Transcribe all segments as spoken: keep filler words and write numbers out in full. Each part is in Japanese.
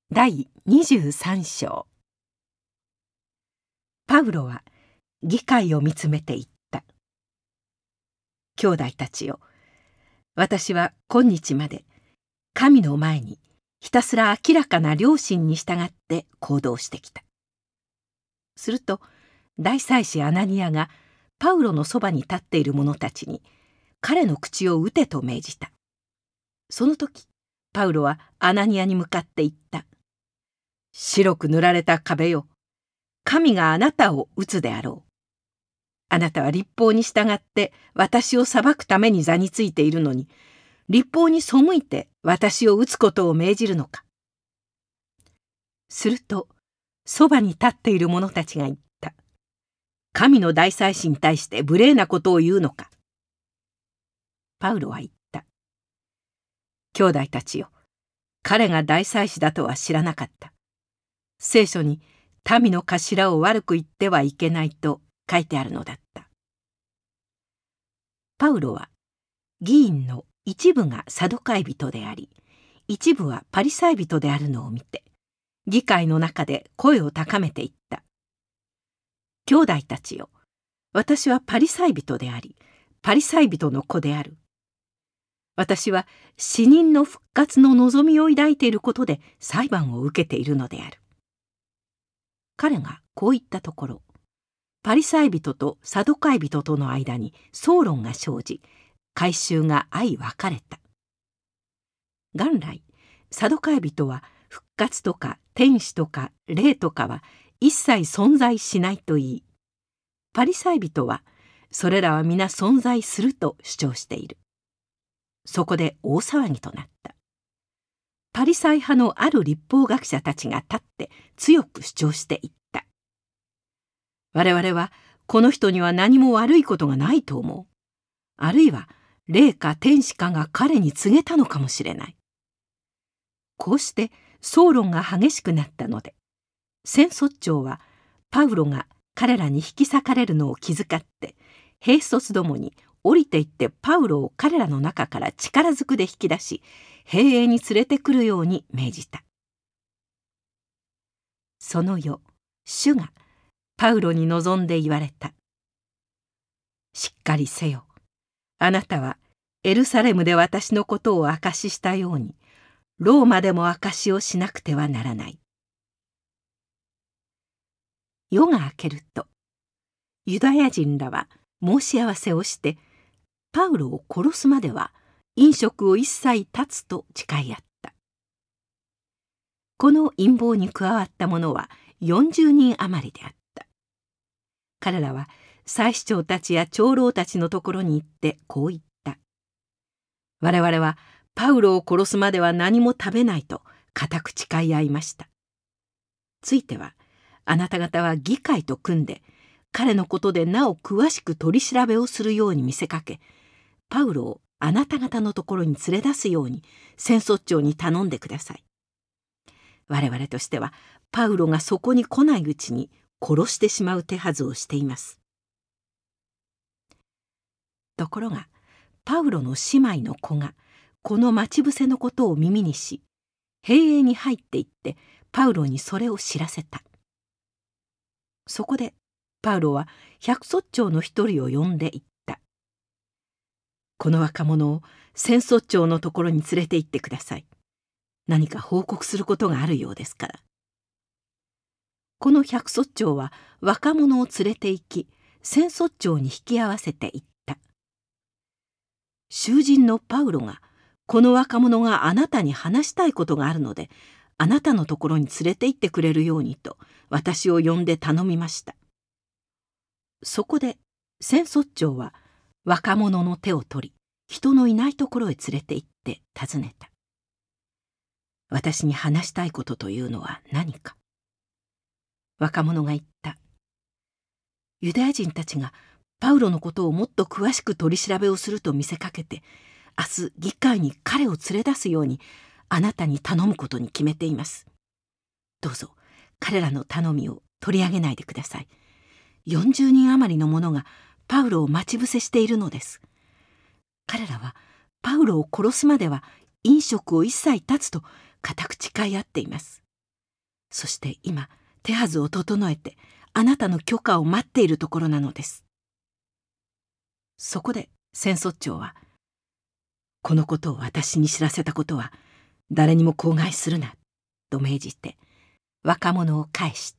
だいにじゅうさん章。パウロは議会を見つめて言った。兄弟たちよ、私は今日まで神の前にひたすら明らかな良心に従って行動してきた。すると大祭司アナニアがパウロのそばに立っている者たちに彼の口を撃てと命じた。その時パウロはアナニアに向かって言った。白く塗られた壁よ、神があなたを撃つであろう。あなたは律法に従って私を裁くために座についているのに、律法に背いて私を撃つことを命じるのか。するとそばに立っている者たちが言った。神の大祭司に対して無礼なことを言うのか。パウロは言った。兄弟たちよ、彼が大祭司だとは知らなかった。聖書に民の頭を悪く言ってはいけないと書いてあるのだった。パウロは議員の一部がサドカイ人であり、一部はパリサイ人であるのを見て、議会の中で声を高めていった。兄弟たちよ、私はパリサイ人であり、パリサイ人の子である。私は死人の復活の望みを抱いていることで裁判を受けているのである。彼がこう言ったところ、パリサイ人とサドカイ人との間に争論が生じ、改宗が相分かれた。元来サドカイ人は復活とか天使とか霊とかは一切存在しないと言い、パリサイ人はそれらは皆存在すると主張している。そこで大騒ぎとなった。パリサイ派のある律法学者たちが立って強く主張していった。我々はこの人には何も悪いことがないと思う。あるいは霊か天使かが彼に告げたのかもしれない。こうして争論が激しくなったので、戦率長はパウロが彼らに引き裂かれるのを気遣って、兵卒どもに降りていってパウロを彼らの中から力ずくで引き出し、兵営に連れてくるように命じた。その夜、主がパウロに望んで言われた。しっかりせよ。あなたはエルサレムで私のことを証ししたように、ローマでも証しをしなくてはならない。夜が明けると、ユダヤ人らは申し合わせをして、パウロを殺すまでは飲食を一切断つと誓い合った。この陰謀に加わった者はよんじゅうにん余りであった。彼らは祭司長たちや長老たちのところに行ってこう言った。我々はパウロを殺すまでは何も食べないと固く誓い合いました。ついてはあなた方は議会と組んで彼のことでなお詳しく取り調べをするように見せかけ、パウロをあなた方のところに連れ出すように戦率長に頼んでください。我々としてはパウロがそこに来ないうちに殺してしまう手はずをしています。ところがパウロの姉妹の子がこの待ち伏せのことを耳にし、兵営に入っていってパウロにそれを知らせた。そこでパウロは百卒長の一人を呼んで言った。この若者を戦率長のところに連れて行ってください。何か報告することがあるようですから。この百卒長は若者を連れて行き、戦率長に引き合わせて言った。囚人のパウロが、この若者があなたに話したいことがあるので、あなたのところに連れて行ってくれるようにと、私を呼んで頼みました。そこで戦率長は若者の手を取り、人のいないところへ連れて行って尋ねた。私に話したいことというのは何か。若者が言った。ユダヤ人たちがパウロのことをもっと詳しく取り調べをすると見せかけて、明日議会に彼を連れ出すようにあなたに頼むことに決めています。どうぞ彼らの頼みを取り上げないでください。よんじゅうにん余りの者がパウロを待ち伏せしているのです。彼らはパウロを殺すまでは飲食を一切断つと固く誓い合っています。 そして今手はずを整えてあなたの許可を待っているところなのです。そこで千卒長は、このことを私に知らせたことは誰にも口外するなと命じて若者を返した。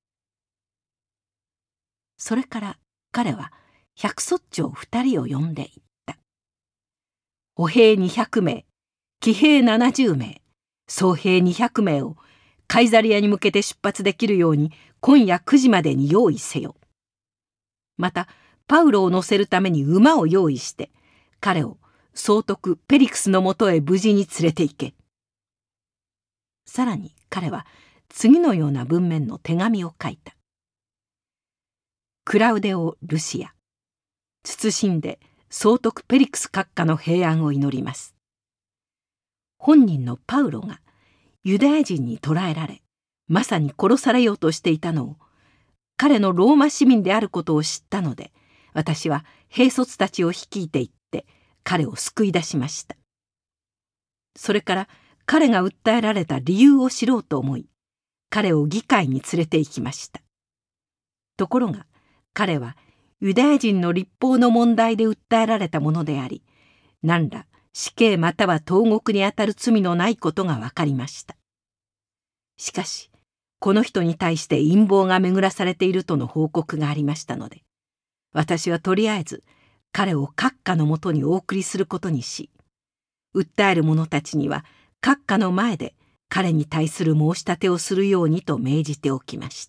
それから彼は百卒長二人を呼んでいった。歩兵二百名、騎兵七十名、総兵二百名をカイザリアに向けて出発できるように今夜くじまでに用意せよ。またパウロを乗せるために馬を用意して彼を総督ペリクスのもとへ無事に連れて行け。さらに彼は次のような文面の手紙を書いた。クラウデオ・ルシア、謹んで総督ペリクス閣下の平安を祈ります。本人のパウロがユダヤ人に捕らえられ、まさに殺されようとしていたのを、彼のローマ市民であることを知ったので、私は兵卒たちを率いて行って彼を救い出しました。それから彼が訴えられた理由を知ろうと思い、彼を議会に連れて行きました。ところが彼はユダヤ人の立法の問題で訴えられたものであり、何ら死刑または投獄にあたる罪のないことが分かりました。しかしこの人に対して陰謀が巡らされているとの報告がありましたので、私はとりあえず彼を閣下のもとにお送りすることにし、訴える者たちには閣下の前で彼に対する申し立てをするようにと命じておきました。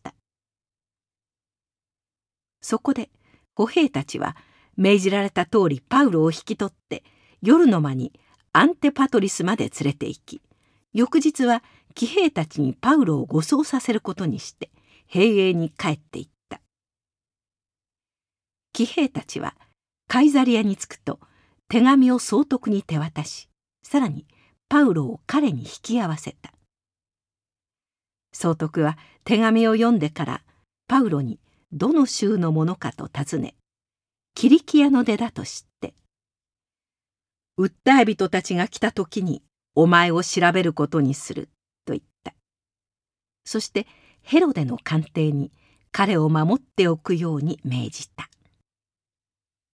そこで歩兵たちは命じられた通りパウロを引き取って夜の間にアンテパトリスまで連れて行き、翌日は騎兵たちにパウロを護送させることにして兵営に帰っていった。騎兵たちはカイザリアに着くと手紙を総督に手渡し、さらにパウロを彼に引き合わせた。総督は手紙を読んでからパウロにどの州のものかと尋ね、キリキアの出だと知って、訴え人たちが来た時にお前を調べることにすると言った。そしてヘロデの官邸に彼を守っておくように命じた。